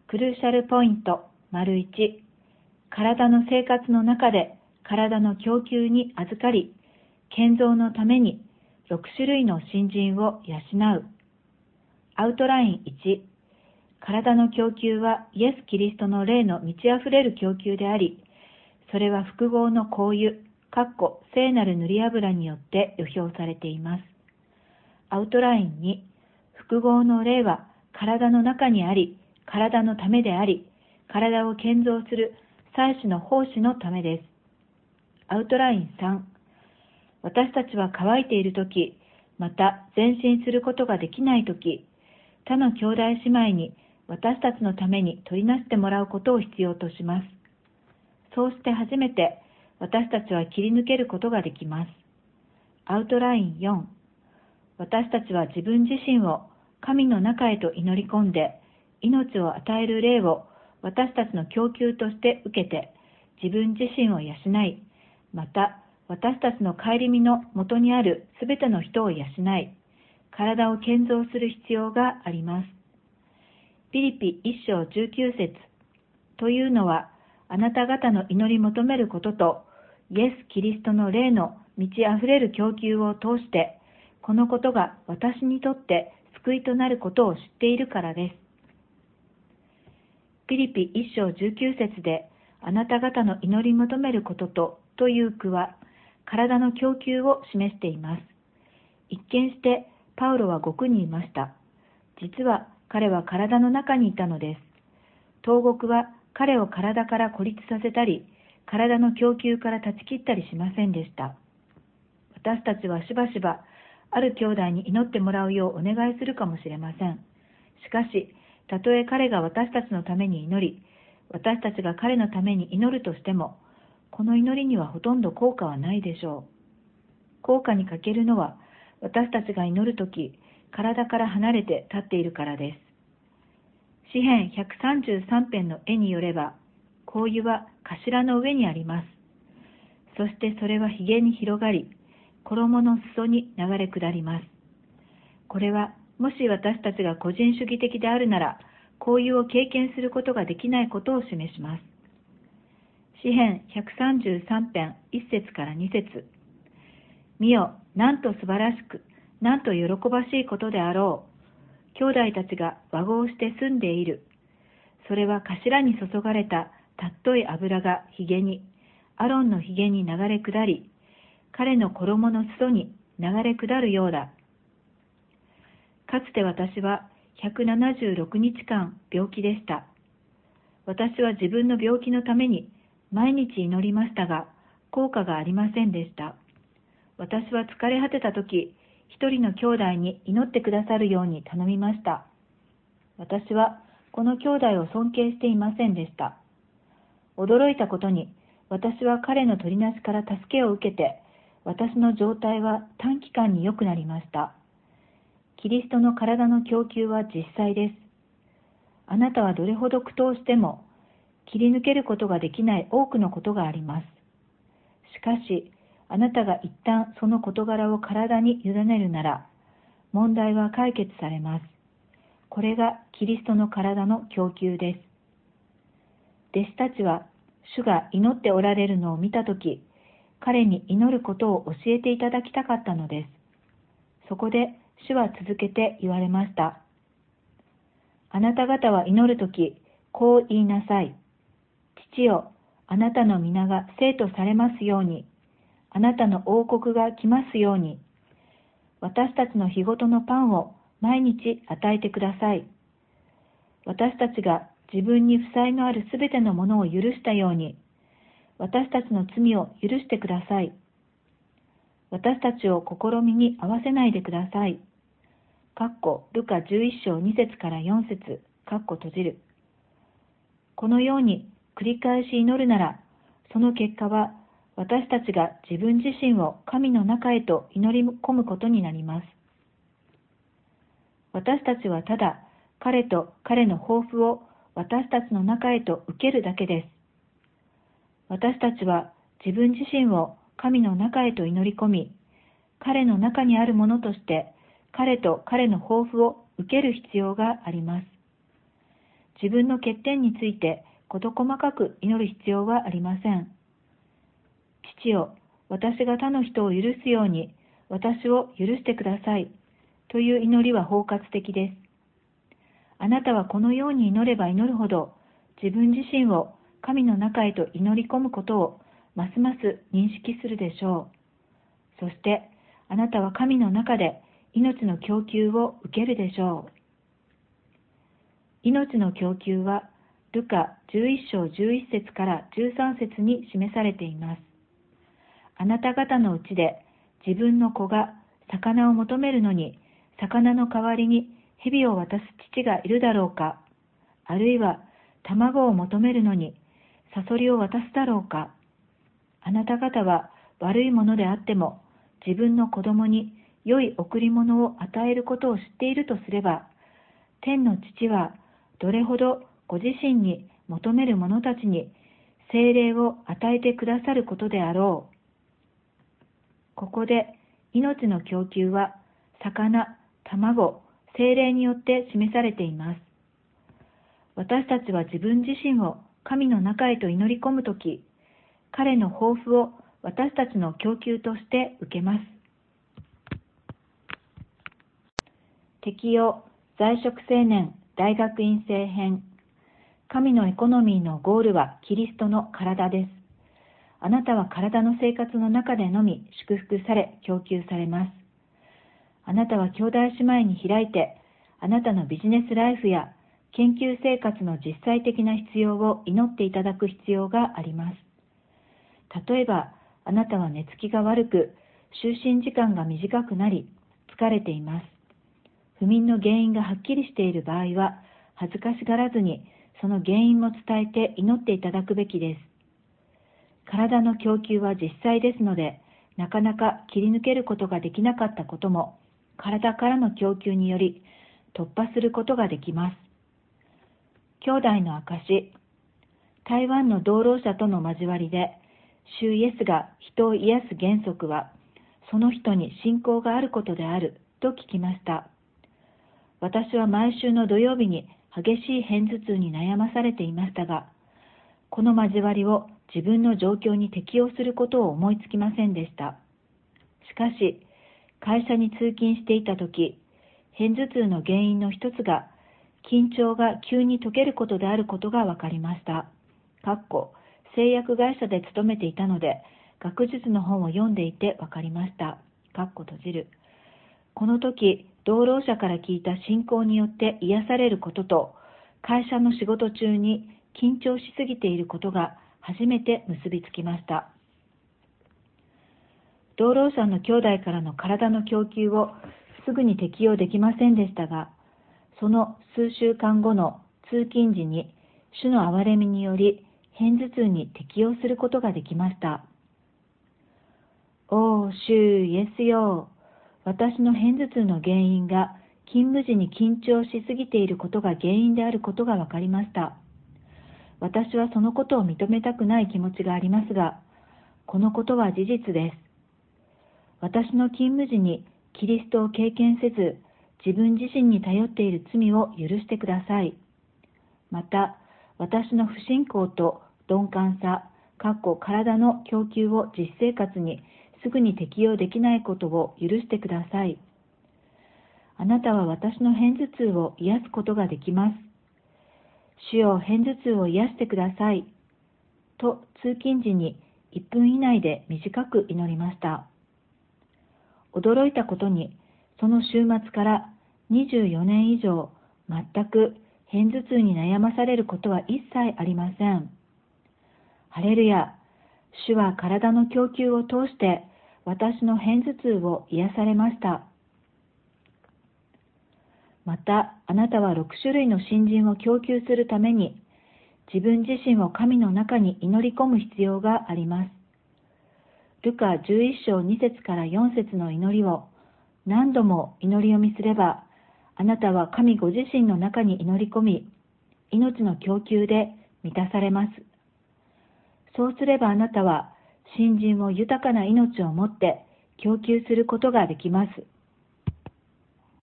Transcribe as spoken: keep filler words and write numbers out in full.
クルーシャルポイント いち、体の生活の中で体の供給に預かり、建造のためにろく種類の新人を養う。アウトラインいち、体の供給はイエス・キリストの霊の満ち溢れる供給であり、それは複合の香油、かっこ聖なる塗り油によって予表されています。アウトラインに、複合の霊は体の中にあり、体のためであり、体を建造する祭司の奉仕のためです。アウトラインさん、私たちは乾いているとき、また前進することができないとき、他の兄弟姉妹に私たちのために取りなしてもらうことを必要とします。そうして初めて私たちは切り抜けることができます。アウトラインよん、私たちは自分自身を神の中へと祈り込んで、命を与える霊を私たちの供給として受けて、自分自身を養い、また私たちの顧みの元にあるすべての人を養い、体を建造する必要があります。ピリピいっ章じゅうきゅう節というのは、あなた方の祈り求めることと、イエス・キリストの霊の満ち溢れる供給を通して、このことが私にとって救いとなることを知っているからです。ピリピいっ章じゅうきゅう節で、あなた方の祈り求めることとという句は、体の供給を示しています。一見して、パウロは獄にいました。実は彼は体の中にいたのです。投獄は彼を体から孤立させたり、体の供給から断ち切ったりしませんでした。私たちはしばしば、ある兄弟に祈ってもらうようお願いするかもしれません。しかし、たとえ彼が私たちのために祈り、私たちが彼のために祈るとしても、この祈りにはほとんど効果はないでしょう。効果に欠けるのは、私たちが祈るとき、体から離れて立っているからです。詩編ひゃくさんじゅうさん編の絵によれば、香油は頭の上にあります。そしてそれはひげに広がり、衣の裾に流れ下ります。これは、もし私たちが個人主義的であるなら、香油を経験することができないことを示します。詩編ひゃくさんじゅうさん編いっ節からに節。見よ、なんと素晴らしく、なんと喜ばしいことであろう。兄弟たちが和合して住んでいる。それは頭に注がれたたっとい油がひげに、アロンのひげに流れ下り、彼の衣の裾に流れ下るようだ。かつて私はひゃくななじゅうろくにちかん病気でした。私は自分の病気のために毎日祈りましたが、効果がありませんでした。私は疲れ果てたとき、一人の兄弟に祈ってくださるように頼みました。私はこの兄弟を尊敬していませんでした。驚いたことに、私は彼の取りなしから助けを受けて、私の状態は短期間に良くなりました。キリストの体の供給は実際です。あなたはどれほど苦闘しても、切り抜けることができない多くのことがあります。しかし、あなたが一旦その事柄を体に委ねるなら、問題は解決されます。これがキリストの体の供給です。弟子たちは、主が祈っておられるのを見たとき、彼に祈ることを教えていただきたかったのです。そこで主は続けて言われました。あなた方は祈るとき、こう言いなさい。父よ、あなたの皆が聖とされますように、あなたの王国が来ますように、私たちの日ごとのパンを毎日与えてください。私たちが自分に負債のあるすべてのものを許したように、私たちの罪を許してください。私たちを試みに合わせないでください。かっこルカじゅういち章に節からよん節、かっこ閉じる。このように繰り返し祈るなら、その結果は私たちが自分自身を神の中へと祈り込むことになります。私たちはただ彼と彼の抱負を私たちの中へと受けるだけです。私たちは自分自身を神の中へと祈り込み、彼の中にあるものとして彼と彼の抱負を受ける必要があります。 自分の欠点について事細かく祈る必要はありません。父よ、私が他の人を許すように私を許してくださいという祈りは包括的です。あなたはこのように祈れば祈るほど自分自身を神の中へと祈り込むことをますます認識するでしょう。そしてあなたは神の中で命の供給を受けるでしょう。命の供給はルカじゅういっ章じゅういち節からじゅうさん節に示されています。あなた方のうちで自分の子が魚を求めるのに魚の代わりに蛇を渡す父がいるだろうか、あるいは卵を求めるのにサソリを渡すだろうか。あなた方は悪いものであっても自分の子供に良い贈り物を与えることを知っているとすれば、天の父はどれほどご自身に求める者たちに聖霊を与えてくださることであろう。ここで命の供給は魚、卵、聖霊によって示されています。私たちは自分自身を神の中へと祈り込むとき、彼の抱負を私たちの供給として受けます。適用在職青年大学院生編。神のエコノミーのゴールはキリストの体です。あなたは体の生活の中でのみ祝福され供給されます。あなたは兄弟姉妹に開いて、あなたのビジネスライフや研究生活の実際的な必要を祈っていただく必要があります。例えば、あなたは寝つきが悪く、就寝時間が短くなり、疲れています。不眠の原因がはっきりしている場合は、恥ずかしがらずにその原因も伝えて祈っていただくべきです。体の供給は実際ですので、なかなか切り抜けることができなかったことも、体からの供給により突破することができます。兄弟の証。台湾の同労者との交わりで、主イエスが人を癒す原則は、その人に信仰があることであると聞きました。私は毎週の土曜日に激しい片頭痛に悩まされていましたが、この交わりを自分の状況に適用することを思いつきませんでした。しかし、会社に通勤していたとき、片頭痛の原因の一つが、緊張が急に解けることであることが分かりました。かっこ製薬会社で勤めていたので、学術の本を読んでいて分かりました。かっこ閉じる。この時、同労者から聞いた信仰によって癒されることと、会社の仕事中に緊張しすぎていることが初めて結びつきました。同労者の兄弟からの体の供給をすぐに適用できませんでしたが、その数週間後の通勤時に主の憐れみにより片頭痛に適用することができました。おー、主イエスよ、私の片頭痛の原因が勤務時に緊張しすぎていることが原因であることが分かりました。私はそのことを認めたくない気持ちがありますが、このことは事実です。私の勤務時にキリストを経験せず、自分自身に頼っている罪を許してください。また、私の不信仰と鈍感さ、かっこ体の供給を実生活にすぐに適用できないことを許してください。あなたは私の片頭痛を癒すことができます。主よ、片頭痛を癒してください。と通勤時にいっぷん以内で短く祈りました。驚いたことに、その週末からにじゅうよねん以上、全く片頭痛に悩まされることは一切ありません。ハレルヤ、主は体の供給を通して私の片頭痛を癒されました。また、あなたはろく種類の信心を供給するために、自分自身を神の中に祈り込む必要があります。ルカじゅういっ章に節からよん節の祈りを何度も祈り読みすれば、あなたは神ご自身の中に祈り込み、命の供給で満たされます。そうすればあなたは信心を豊かな命をもって供給することができます。